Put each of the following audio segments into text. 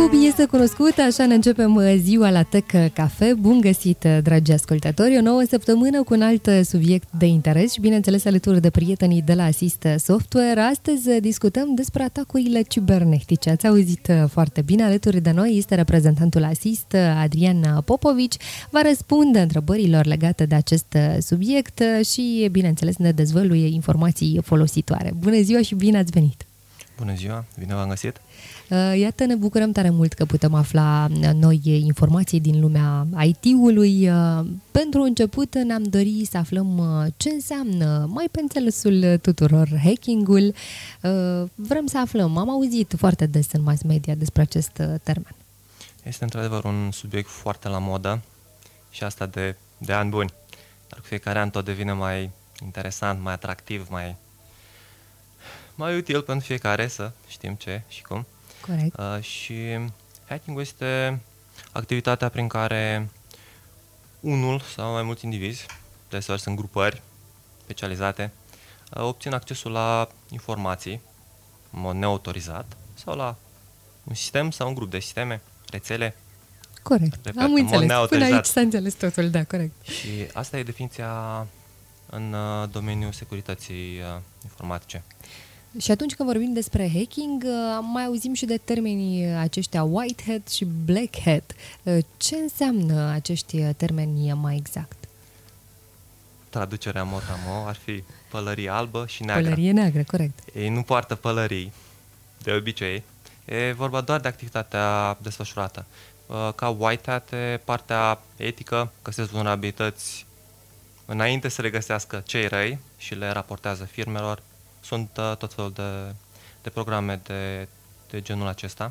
Piesă cunoscută, așa ne începem ziua la Tech Cafe. Bun găsit, dragi ascultători! O nouă săptămână cu un alt subiect de interes și, bineînțeles, alături de prietenii de la Assist Software. Astăzi discutăm despre atacurile cibernetice. Ați auzit foarte bine, alături de noi este reprezentantul Assist, Adrian Popovici. Va răspunde întrebărilor legate de acest subiect și, bineînțeles, ne dezvăluie informații folositoare. Bună ziua și bine ați venit! Bună ziua, bine v-am găsit! Iată, ne bucurăm tare mult că putem afla noi informații din lumea IT-ului. Pentru început ne-am dorit să aflăm ce înseamnă, mai pe înțelesul tuturor, hacking-ul. Vrem să aflăm, am auzit foarte des în mass media despre acest termen. Este într-adevăr un subiect foarte la modă și asta de ani buni. Dar cu fiecare an tot devine mai interesant, mai atractiv, mai util pentru fiecare să știm ce și cum. Corect. Și hacking-ul este activitatea prin care unul sau mai mulți indivizi, deseori sunt grupări specializate, obțin accesul la informații în mod neautorizat sau la un sistem sau un grup de sisteme, rețele. Corect, repet, am înțeles. Până aici s-a înțeles totul, da, corect. Și asta e definiția în domeniul securității informatice. Și atunci când vorbim despre hacking, mai auzim și de termenii aceștia white hat și black hat. Ce înseamnă acești termeni mai exact? Traducerea mot-a-mot ar fi pălărie albă și neagră. Pălărie neagră, corect. Ei nu poartă pălării, de obicei. E vorba doar de activitatea desfășurată. Ca white hat, partea etică, găsesc vulnerabilități înainte să le găsească cei răi și le raportează firmelor. Sunt tot felul de programe de genul acesta.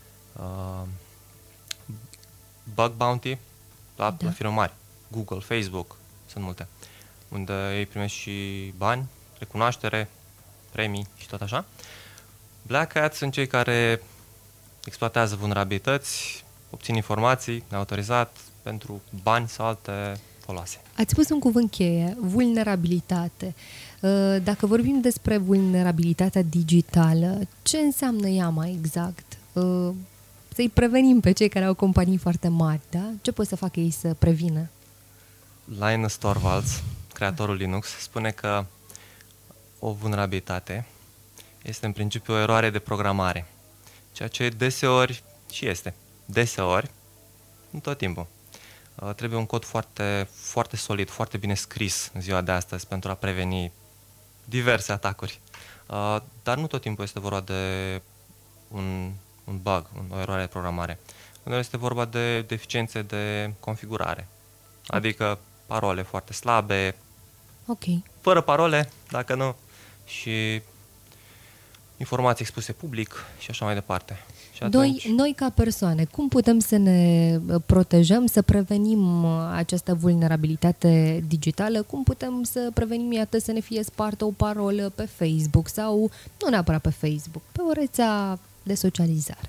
Bug bounty la firme mari. Google, Facebook, sunt multe. Unde ei primesc și bani, recunoaștere, premii și tot așa. Black hat sunt cei care exploatează vulnerabilități, obțin informații neautorizat pentru bani sau alte foloase. Ați spus un cuvânt cheie, vulnerabilitate. Dacă vorbim despre vulnerabilitatea digitală, ce înseamnă ea mai exact? Să-i prevenim pe cei care au companii foarte mari, da? Ce pot să facă ei să prevină? Linus Torvalds, creatorul Linux, spune că o vulnerabilitate este în principiu o eroare de programare, ceea ce deseori și este. Deseori, nu tot timpul. Trebuie un cod foarte, foarte solid, foarte bine scris în ziua de astăzi pentru a preveni diverse atacuri. Dar nu tot timpul este vorba de un bug, o eroare de programare. Uneori este vorba de deficiențe de configurare, adică parole foarte slabe, fără parole, dacă nu, și informații expuse public și așa mai departe. Noi ca persoane, cum putem să ne protejăm, să prevenim această vulnerabilitate digitală? Cum putem să prevenim, iată, să ne fie spartă o parolă pe Facebook sau, nu neapărat pe Facebook, pe o rețea de socializare?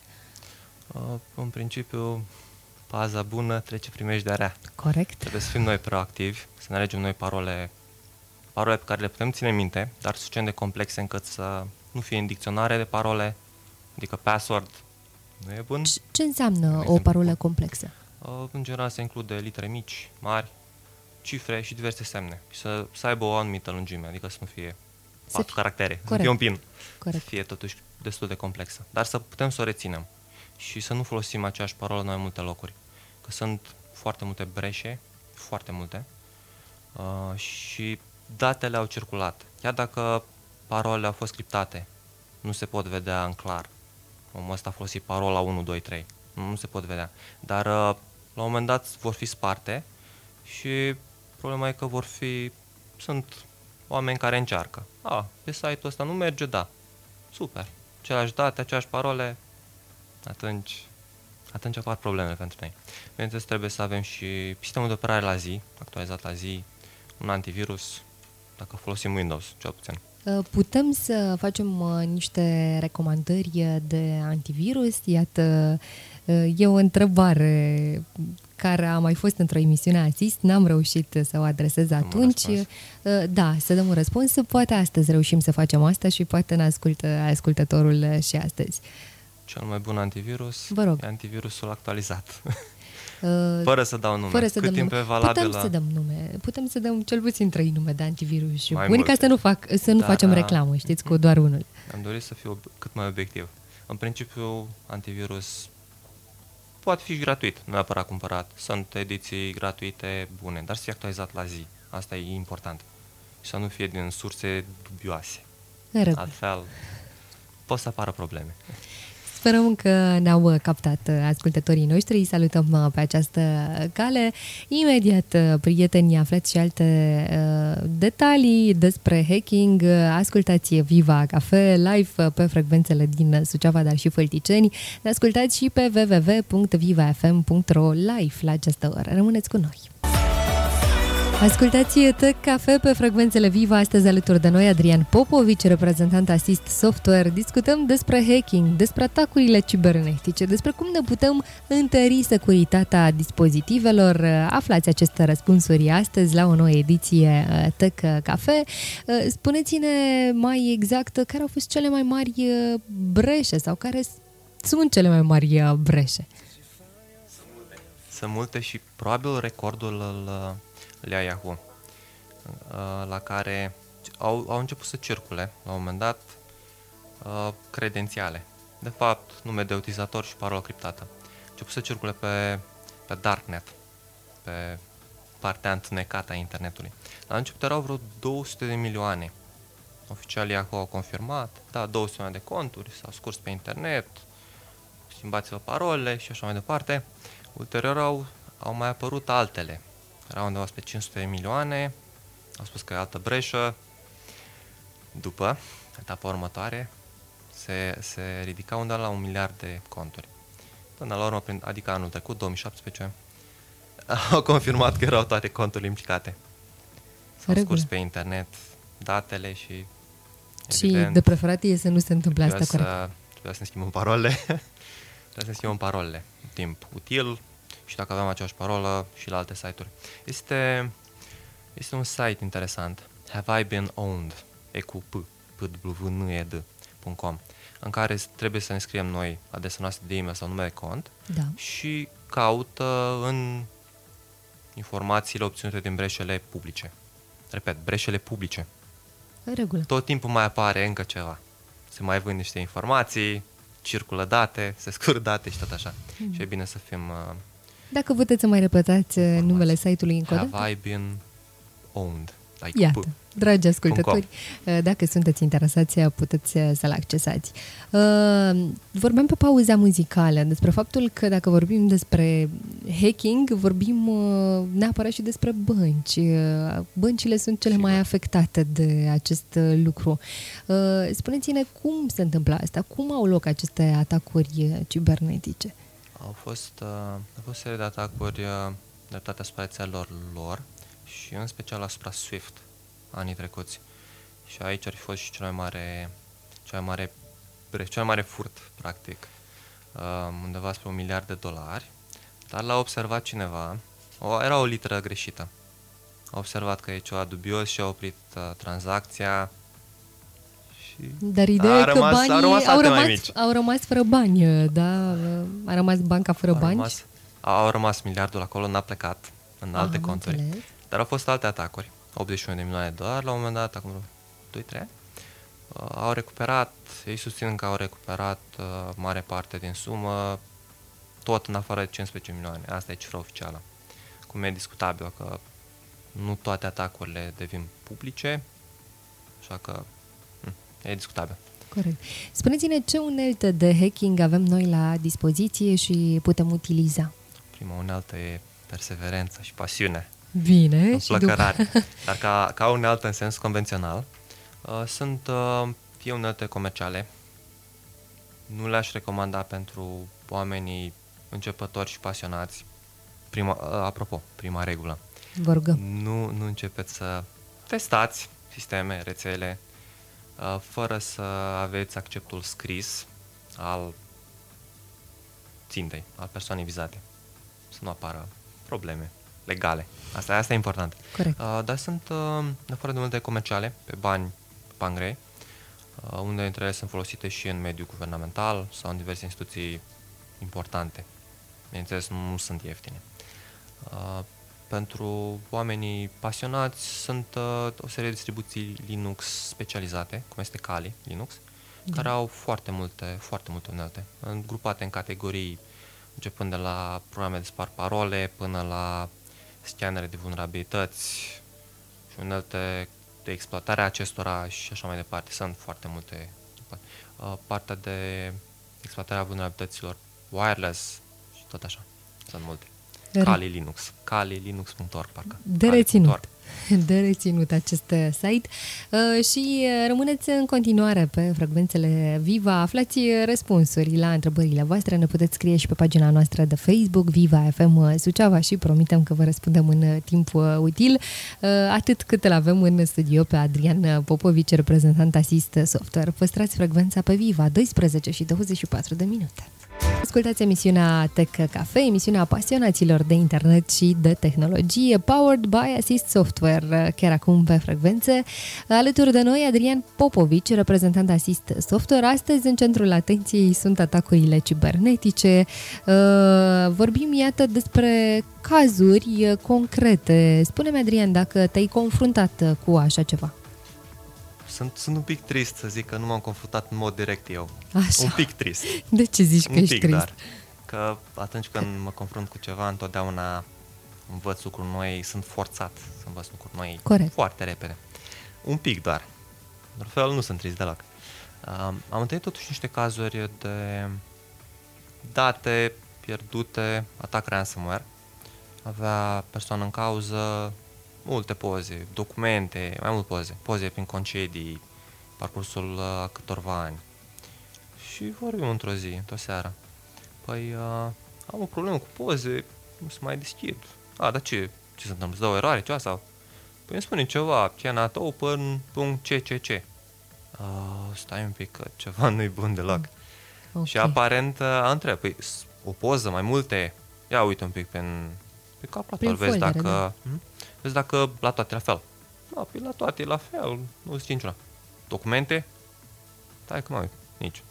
În principiu, baza bună trece primejdea rea. Corect. Trebuie să fim noi proactivi, să ne alegem noi parole pe care le putem ține minte, dar suficient de complexe încât să nu fie în dicționare de parole, adică password. Nu e bun. Ce înseamnă o parolă complexă? În general se include litere mici, mari, cifre și diverse semne. Și să aibă o anumită lungime, adică să nu fie 4 caractere, să fie un pin. Corect. Să fie totuși destul de complexă. Dar să putem să o reținem și să nu folosim aceeași parolă în mai multe locuri. Că sunt foarte multe breșe, foarte multe, și datele au circulat. Chiar dacă parolele au fost criptate, nu se pot vedea în clar. Omul ăsta a folosit parola 1, 2, 3. Nu se pot vedea. Dar la un moment dat vor fi sparte și problema e că sunt oameni care încearcă. Pe site-ul ăsta nu merge, da. Super. Aceleași date, aceleași parole, atunci apar probleme pentru noi. Bineînțeles, trebuie să avem și sistemul de operare la zi, actualizat la zi, un antivirus, dacă folosim Windows, cel puțin. Putem să facem niște recomandări de antivirus? Iată, e o întrebare care a mai fost într-o emisiune Assist, n-am reușit să o adresez atunci. Da, să dăm un răspuns. Poate astăzi reușim să facem asta și poate ne ascultă ascultătorul și astăzi. Cel mai bun antivirus Vă rog. e antivirusul actualizat. Fără să dau nume. Fără să Cât dăm timp nume. e valabil? Putem să dăm nume. Putem să dăm cel puțin 3 nume de antivirus Mai buni, ca multe. să nu facem reclamă, știți, cu doar unul. Am dorit să fiu cât mai obiectiv. În principiu, antivirus poate fi și gratuit, nu neapărat cumpărat. Sunt ediții gratuite bune, dar să fie actualizat la zi. Asta e important. Și să nu fie din surse dubioase. Altfel, pot să apară probleme. Sperăm că ne-au captat ascultătorii noștri. Îi salutăm pe această cale. Imediat, prieteni, aflați și alte detalii despre hacking. Ascultați Viva Cafe live pe frecvențele din Suceava, dar și Fălticeni. Ne ascultați și pe www.vivafm.ro live la această oră. Rămâneți cu noi! Ascultați Tech Cafe pe frecvențele Viva, astăzi alături de noi Adrian Popovici, reprezentant Assist Software. Discutăm despre hacking, despre atacurile cibernetice, despre cum ne putem întări securitatea dispozitivelor. Aflați aceste răspunsuri astăzi la o nouă ediție Tech Cafe. Spuneți-ne mai exact care au fost cele mai mari breșe sau care sunt cele mai mari breșe. Sunt multe și probabil recordul le ia Yahoo, la care au început să circule, la un moment dat, credențiale. De fapt, nume de utilizator și parolă criptată. Au început să circule pe Darknet, pe partea întunecată a internetului. La început erau vreo 200 de milioane. Oficial Yahoo au confirmat, 200 de milioane de conturi, s-au scurs pe internet, schimbați-vă parolele și așa mai departe. Ulterior au mai apărut altele. Era undeva pe 500 de milioane, au spus că e altă breșă. După, etapa următoare, se ridica undeva la 1 miliard de conturi. Până la urmă, adică anul trecut, 2017, au confirmat că erau toate conturile implicate. S-au scurs pe internet datele și de preferat e să nu se întâmple asta corect. Trebuia să ne schimbăm parolele. Trebuia să ne schimbăm parolele în timp util. Și dacă aveam aceeași parolă și la alte site-uri. Este un site interesant, Have I Been Owned, .com, în care trebuie să ne scriem noi adresa noastră de e-mail sau nume de cont și caută în informațiile obținute din breșele publice. Repet, breșele publice. În regulă. Tot timpul mai apare încă ceva. Se mai vând niște informații, circulă date, se scurg date și tot așa. Și e bine să fim... Dacă puteți să mai repetați numele site-ului încă o dată. Have I been owned? Iată, dragi ascultători, dacă sunteți interesați, puteți să-l accesați. Vorbeam pe pauza muzicală despre faptul că dacă vorbim despre hacking, vorbim neapărat și despre bănci. Băncile sunt cele mai afectate de acest lucru. Spuneți-ne cum se întâmplă asta, cum au loc aceste atacuri cibernetice? Au fost serie de atacuri dreptate asupra rețelelor lor și în special asupra Swift anii trecuți. Și aici ar fi fost și cel mai mare furt, practic, undeva spre $1 miliard, dar l-a observat cineva, era o literă greșită. A observat că e ceva dubios și a oprit tranzacția. Dar ideea e că banii au rămas fără bani, da? A rămas banca fără bani? Au rămas miliardul acolo, n-a plecat în alte conturi. Înțeles. Dar au fost alte atacuri, $81 de milioane la un moment dat, acum 2-3 ani. Au recuperat, ei susțin că au recuperat mare parte din sumă, tot în afară de 15 milioane. Asta e cifra oficială. Cum e discutabil că nu toate atacurile devin publice, așa că e discutabil. Corect. Spuneți-ne ce unelte de hacking avem noi la dispoziție și putem utiliza? Prima unealtă e perseverență și pasiune. Bine. Înflăcărare. Dar ca unealtă în sens convențional, sunt fie unelte comerciale. Nu le-aș recomanda pentru oamenii începători și pasionați. Prima regulă. Vă rugăm. Nu începeți să testați sisteme, rețele, fără să aveți acceptul scris al țintei, al persoanei vizate. Să nu apară probleme legale. Asta e important. Corect. Dar sunt, de afară de multe comerciale, pe bani grei, Unele dintre ele sunt folosite și în mediul guvernamental sau în diverse instituții importante. Bineînțeles, nu sunt ieftine. Pentru oamenii pasionați sunt o serie de distribuții Linux specializate, cum este Kali Linux, care au foarte multe unelte, grupate în categorii, începând de la programe de spart parole până la scanere de vulnerabilități și unelte de exploatare a acestora și așa mai departe. Sunt foarte multe. Partea de exploatarea vulnerabilităților wireless și tot așa. Sunt multe. Kali Linux. KaliLinux.org parcă. De reținut acest site și rămâneți în continuare pe frecvențele Viva. Aflați răspunsuri la întrebările voastre. Ne puteți scrie și pe pagina noastră de Facebook Viva FM Suceava și promitem că vă răspundem în timp util, atât cât îl avem în studio pe Adrian Popovici, reprezentant Asist Software. Păstrați frecvența pe Viva, 12 și 24 de minute. Ascultați emisiunea Tech Cafe, emisiunea apasionaților de internet și de tehnologie, powered by Asist Software, chiar acum pe frecvențe. Alături de noi, Adrian Popovici, reprezentant Asist Software. Astăzi, în centrul atenției sunt atacurile cibernetice. Vorbim, iată, despre cazuri concrete. Spune-mi, Adrian, dacă te-ai confruntat cu așa ceva. Sunt un pic trist să zic că nu m-am confruntat în mod direct eu. Așa. Un pic trist. De ce zici că ești trist? Dar, că atunci când mă confrunt cu ceva, întotdeauna învăț lucruri noi, sunt forțat să învăț lucruri noi. Corect. Foarte repede. Un pic doar. De fel nu sunt trist deloc. Am întâlnit totuși niște cazuri de date pierdute, atac ransomware. Avea persoană în cauză multe poze, documente, mai mult poze prin concedii, parcursul câtorva ani. Și vorbim într-o zi, într-o seară. Păi, am o problemă cu poze, nu se mai deschid. Dar ce se întâmplă? Îți dă o eroare, ceva sau? Păi îmi spune ceva, cannot open.ccc. Stai un pic, că ceva nu-i bun deloc. Okay. Și aparent întreb, păi, o poză, mai multe? Ia uite un pic pe calculator, vezi dacă... Da. Vezi dacă la toate la fel. Păi la toate la fel, nu zice niciuna. Documente? Stai că mă uit, nici.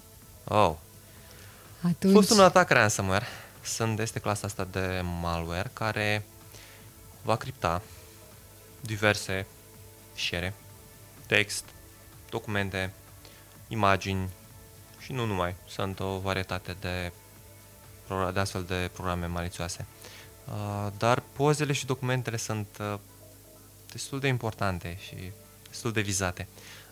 Atunci... A fost un atac ransomware. Este clasa asta de malware care va cripta diverse fișiere, text, documente, imagini și nu numai. Sunt o varietate de astfel de programe malițioase. Dar pozele și documentele sunt destul de importante și destul de vizate.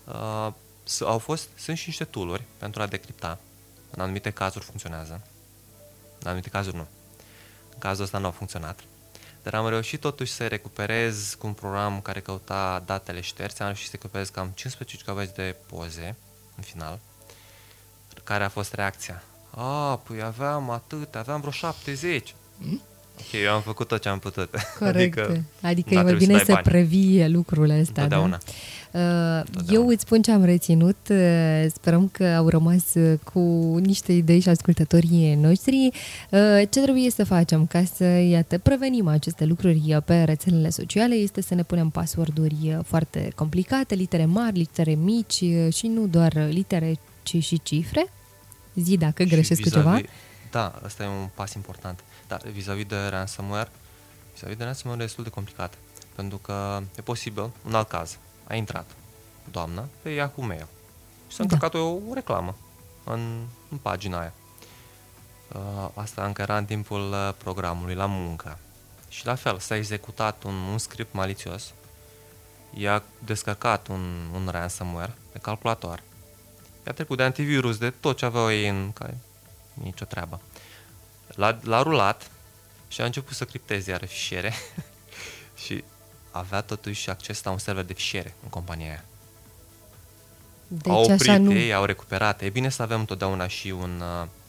Sunt și niște tool-uri pentru a decripta. În anumite cazuri funcționează, în anumite cazuri nu. În cazul ăsta nu a funcționat. Dar am reușit totuși să recuperez cu un program care căuta datele șterse, am reușit să recuperez cam 15 GB de poze în final. Care a fost reacția? Păi aveam vreo 70. Ok, eu am făcut tot ce am putut. Corect. Adică e mai bine să previi lucrurile astea. Totdeauna. Eu îți spun ce am reținut. Sperăm că au rămas cu niște idei și ascultătorii noștri. Ce trebuie să facem ca să, prevenim aceste lucruri pe rețelele sociale este să ne punem password-uri foarte complicate, litere mari, litere mici și nu doar litere, ci și cifre. Zi dacă greșesc cu ceva. Da, ăsta e un pas important. Dar vis-a-vis de ransomware e destul de complicat. Pentru că e posibil, un alt caz, a intrat doamna pe Yahoo Mail și s-a încărcat o reclamă în pagina aia. Asta încă era în timpul programului la muncă. Și la fel, s-a executat un script malițios, i-a descărcat un ransomware pe calculator, i-a trecut de antivirus, de tot ce aveau ei în care nicio treabă. L-a rulat și a început să cripteze iară fișiere și avea totuși acces la un server de fișiere în compania aia. Deci au oprit ei, au recuperat. E bine să avem întotdeauna și un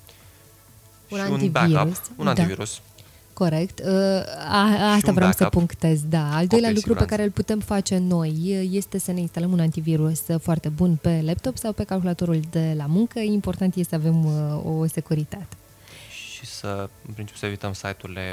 backup, un antivirus. Corect. Asta vreau să punctez. Da. Al doilea lucru pe care îl putem face noi este să ne instalăm un antivirus foarte bun pe laptop sau pe calculatorul de la muncă. Important este să avem o securitate. Și în principiu, să evităm site-urile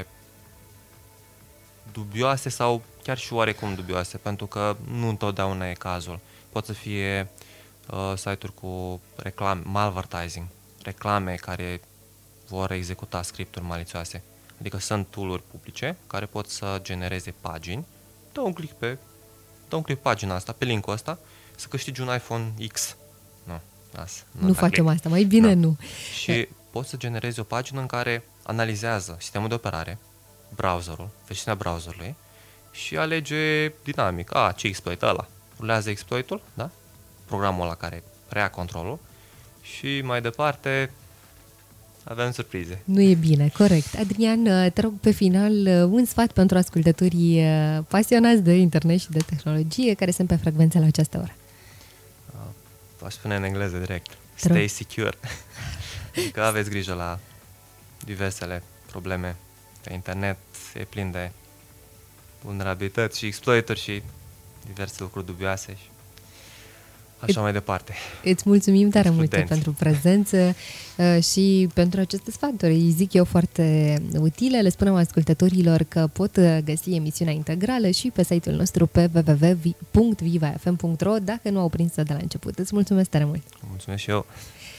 dubioase sau chiar și oarecum dubioase, pentru că nu întotdeauna e cazul. Pot să fie site-uri cu reclame, malvertising, reclame care vor executa scripturi malițioase. Adică sunt tool-uri publice care pot să genereze pagini. Dă un click pe pagina asta, pe link-ul ăsta, să câștigi un iPhone X. Nu, lasă. Nu facem asta, mai bine nu. Și poți să generezi o pagină în care analizează sistemul de operare, browserul, versiunea browserului și alege dinamic. Ce exploit ăla? Rulează exploitul, da? Programul ăla care preia controlul și mai departe avem surprize. Nu e bine, corect. Adrian, te rog pe final un sfat pentru ascultătorii pasionați de internet și de tehnologie care sunt pe frecvență la această oră. Aș spune în engleză direct. Stay secure. Că aveți grijă la diversele probleme pe internet. E plin de vulnerabilități și exploituri și diverse lucruri dubioase și așa mai departe. Îți mulțumim tare mult pentru prezență și pentru aceste sfaturi. Îi zic eu foarte utile. Le spunem ascultătorilor că pot găsi emisiunea integrală și pe site-ul nostru pe www.vivafm.ro dacă nu au prins de la început. Îți mulțumesc tare mult! Mulțumesc și eu!